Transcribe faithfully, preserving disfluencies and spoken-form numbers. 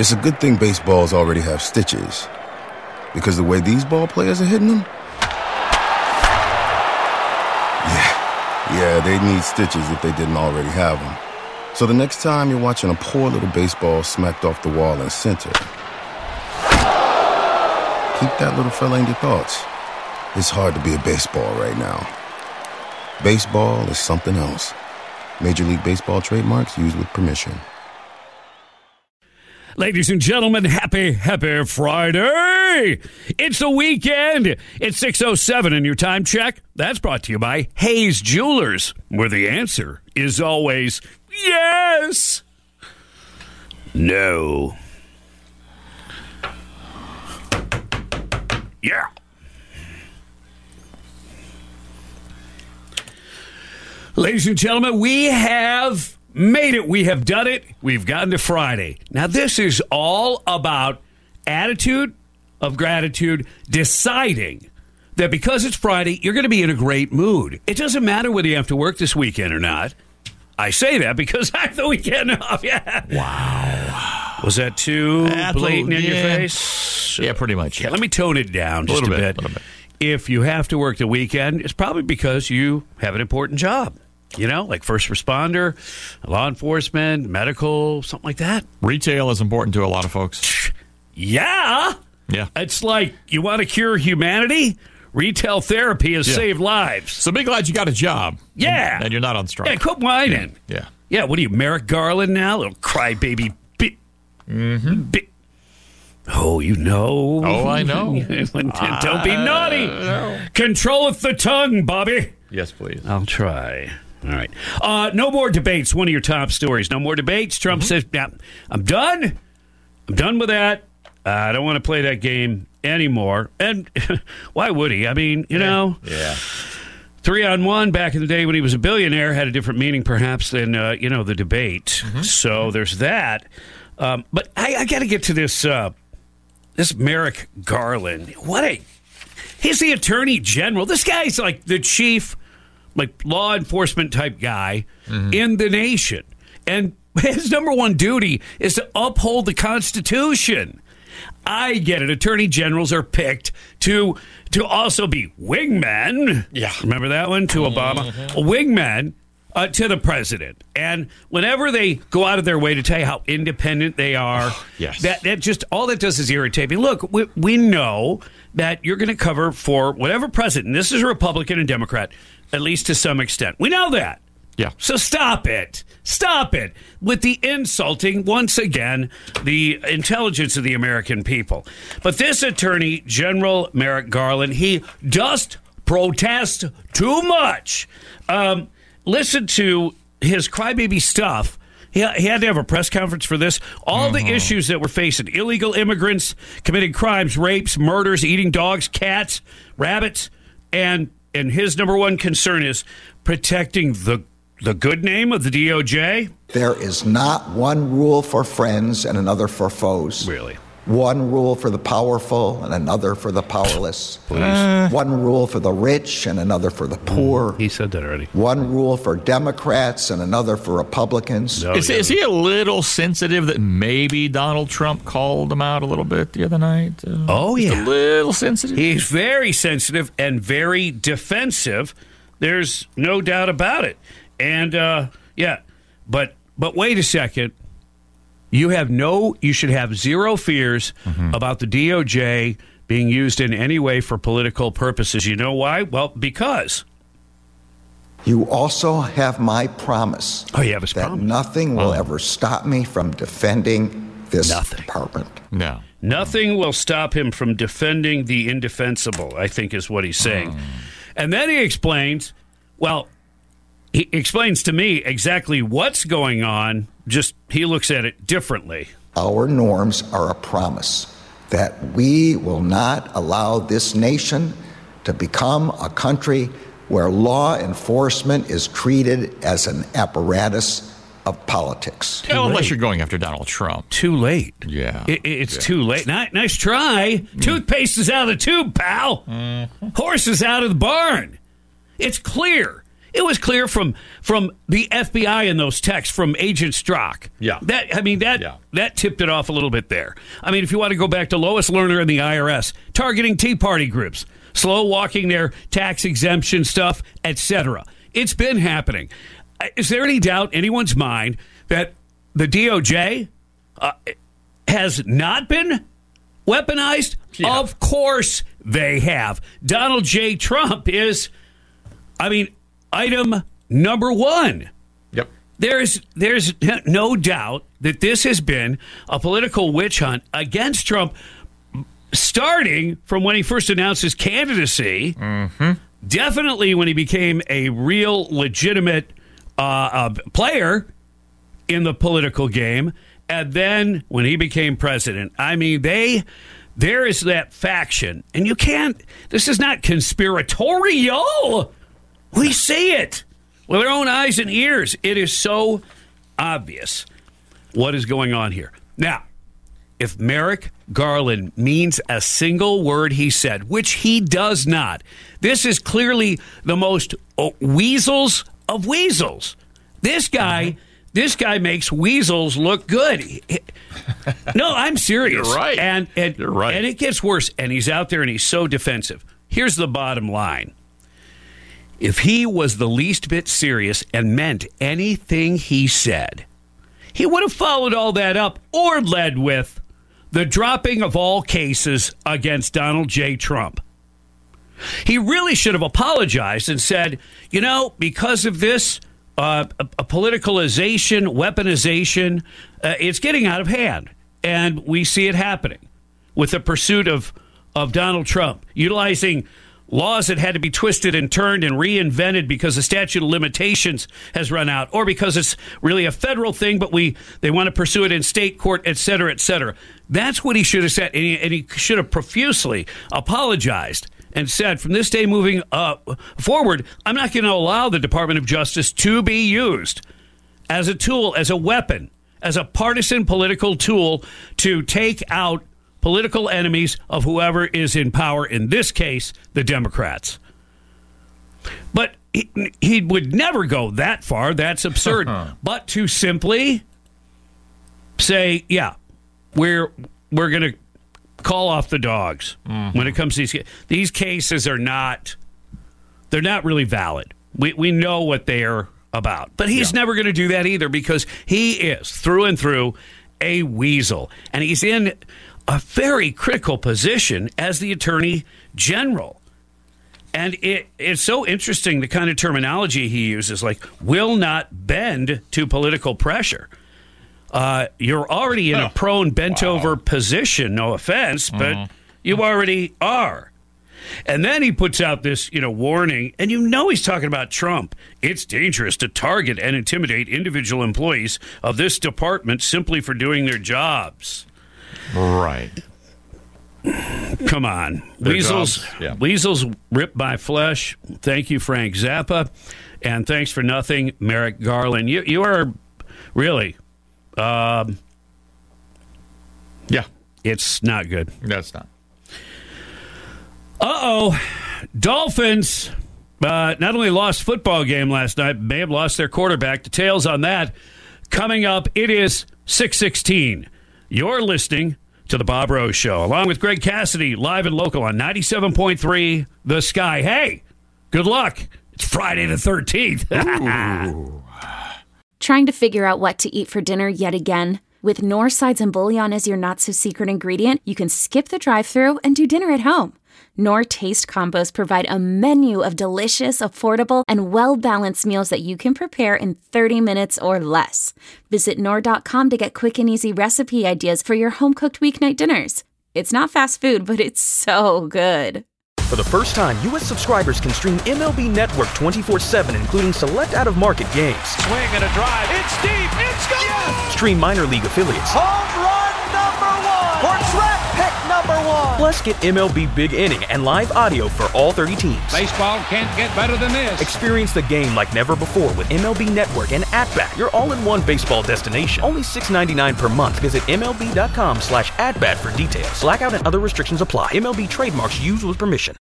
It's a good thing baseballs already have stitches, because the way these ball players are hitting them, yeah, yeah, they need stitches if they didn't already have them. So the next time you're watching a poor little baseball smacked off the wall in center, keep that little fella in your thoughts. It's hard to be a baseball right now. Baseball is something else. Major League Baseball trademarks used with permission. Ladies and gentlemen, happy, happy Friday. It's the weekend. It's six oh seven in your time check. That's brought to you by Hayes Jewelers, where the answer is always yes. No. Yeah. Ladies and gentlemen, we have made it. We have done it. We've gotten to Friday. Now, this is all about attitude of gratitude, deciding that because it's Friday, you're going to be in a great mood. It doesn't matter whether you have to work this weekend or not. I say that because I have the weekend off. Yeah. Wow. Was that too That's blatant a, in yeah. your face? Yeah, pretty much. Okay, let me tone it down just a, a, bit. bit, a little bit. If you have to work the weekend, it's probably because you have an important job. You know, like first responder, law enforcement, medical, something like that. Retail is important to a lot of folks. Yeah. Yeah. It's like, you want to cure humanity? Retail therapy has Yeah. saved lives. So be glad you got a job. Yeah. And, and you're not on strike. Yeah, quit whining. Yeah. Yeah, what are you, Merrick Garland now? Little crybaby. Bi- Mm-hmm. bi- oh, you know. Oh, I know. Don't be naughty. know. Controlleth the tongue, Bobby. Yes, please. I'll try. All right. Uh, no more debates. One of your top stories. No more debates. Trump mm-hmm. says, yeah, I'm done. I'm done with that. Uh, I don't want to play that game anymore. And why would he? I mean, you yeah. know. Yeah. Three on one back in the day when he was a billionaire had a different meaning perhaps than, uh, you know, the debate. Mm-hmm. So there's that. Um, but I, I got to get to this, uh, this Merrick Garland. What a, he's the attorney general. This guy's like the chief, like law enforcement type guy mm-hmm. in the nation. And his number one duty is to uphold the Constitution. I get it. Attorney generals are picked to to also be wingmen. Yeah. Remember that one? To Obama. Mm-hmm. Wingmen uh, to the president. And whenever they go out of their way to tell you how independent they are, yes. that, that just, all that does is irritate me. Look, we, we know that you're going to cover for whatever president. And this is a Republican and Democrat, at least to some extent. We know that. Yeah. So stop it. Stop it with the insulting, once again, the intelligence of the American people. But this Attorney General Merrick Garland, he does protest too much. Um, listen to his crybaby stuff. He, he had to have a press conference for this. All mm-hmm. the issues that we're facing, illegal immigrants committing crimes, rapes, murders, eating dogs, cats, rabbits, and and his number one concern is protecting the The good name of the D O J? There is not one rule for friends and another for foes. Really? One rule for the powerful and another for the powerless. Please. Uh, one rule for the rich and another for the poor. Mm, he said that already. One rule for Democrats and another for Republicans. No, is, he is he a little sensitive that maybe Donald Trump called him out a little bit the other night? Uh, oh, yeah. A little sensitive? He's very sensitive and very defensive. There's no doubt about it. And, uh, yeah, but but wait a second. You have no, you should have zero fears mm-hmm. about the D O J being used in any way for political purposes. You know why? Well, because. You also have my promise Oh, you have his that promise. nothing will Oh. ever stop me from defending this Nothing. department. No. Nothing will stop him from defending the indefensible, I think is what he's saying. Mm. And then he explains, well, he explains to me exactly what's going on, just he looks at it differently. Our norms are a promise that we will not allow this nation to become a country where law enforcement is treated as an apparatus of politics. Well, unless you're going after Donald Trump. Too late. Yeah. It, it's yeah. too late. Ni- nice try. Mm. Toothpaste is out of the tube, pal. Mm. Horse is out of the barn. It's clear. It was clear from from the F B I in those texts from Agent Strzok. Yeah. That I mean that Yeah. that tipped it off a little bit there. I mean, if you want to go back to Lois Lerner and the I R S targeting Tea Party groups, slow walking their tax exemption stuff, et cetera. It's been happening. Is there any doubt in anyone's mind that the D O J uh, has not been weaponized? Yeah. Of course they have. Donald J. Trump is, I mean, item number one. Yep. There's there's no doubt that this has been a political witch hunt against Trump, starting from when he first announced his candidacy, Mm-hmm. definitely when he became a real legitimate uh, uh, player in the political game, and then when he became president. I mean, they there is that faction, and you can't, this is not conspiratorial. We see it with our own eyes and ears. It is so obvious what is going on here. Now, if Merrick Garland means a single word he said, which he does not, this is clearly the most oh, weasels of weasels. This guy, mm-hmm. this guy makes weasels look good. No, I'm serious. You're right. And, and, You're right. And it gets worse. And he's out there and he's so defensive. Here's the bottom line. If he was the least bit serious and meant anything he said, he would have followed all that up or led with the dropping of all cases against Donald J. Trump. He really should have apologized and said, you know, because of this uh, a, a politicalization, weaponization, uh, it's getting out of hand. And we see it happening with the pursuit of, of Donald Trump, utilizing laws that had to be twisted and turned and reinvented because the statute of limitations has run out, or because it's really a federal thing, but we they want to pursue it in state court, et cetera, et cetera. That's what he should have said, and he, and he should have profusely apologized and said, from this day moving uh, forward, I'm not going to allow the Department of Justice to be used as a tool, as a weapon, as a partisan political tool to take out political enemies of whoever is in power, in this case, the Democrats. But he, he would never go that far. That's absurd. But to simply say, yeah, we're we're going to call off the dogs mm-hmm. when it comes to these these cases are not they're not really valid. We we know what they are about. But he's yeah. never going to do that either, because he is through and through a weasel, and he's in a very critical position as the Attorney General. And it, it's so interesting, the kind of terminology he uses, like, will not bend to political pressure. Uh, you're already in a prone, bent-over wow. position, no offense, but mm-hmm. you already are. And then he puts out this, you know, warning, and you know he's talking about Trump. It's dangerous to target and intimidate individual employees of this department simply for doing their jobs. Right. Come on. Their Weasels jobs, yeah. Weasels rip my flesh. Thank you, Frank Zappa. And thanks for nothing, Merrick Garland. You you are really um, yeah. It's not good. That's not. Uh-oh. Dolphins uh, not only lost football game last night, may have lost their quarterback. Details on that coming up. It is six sixteen. You're listening to The Bob Rose Show, along with Greg Cassidy, live and local on ninety-seven point three The Sky. Hey, good luck. It's Friday the thirteenth. Trying to figure out what to eat for dinner yet again? With Knorr Sides and Bouillon as your not-so-secret ingredient, you can skip the drive-thru and do dinner at home. Knorr Taste Combos provide a menu of delicious, affordable, and well-balanced meals that you can prepare in thirty minutes or less. Visit Knorr dot com to get quick and easy recipe ideas for your home-cooked weeknight dinners. It's not fast food, but it's so good. For the first time, U S subscribers can stream M L B Network twenty-four seven, including select out-of-market games. Swing and a drive. It's deep. It's gone. Yes! Stream minor league affiliates. Home run number one. Or draft pick number one. Plus, get M L B Big Inning and live audio for all thirty teams. Baseball can't get better than this. Experience the game like never before with M L B Network and At-Bat, your all-in-one baseball destination. Only six ninety-nine per month. Visit M L B dot com slash at bat for details. Blackout and other restrictions apply. M L B trademarks used with permission.